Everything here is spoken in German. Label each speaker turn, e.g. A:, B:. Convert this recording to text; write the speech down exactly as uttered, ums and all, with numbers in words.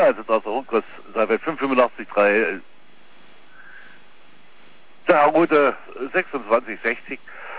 A: also das ist der Rundkurs seit fünf fünfundachtzig drei. Der Route sechsundzwanzig sechzig.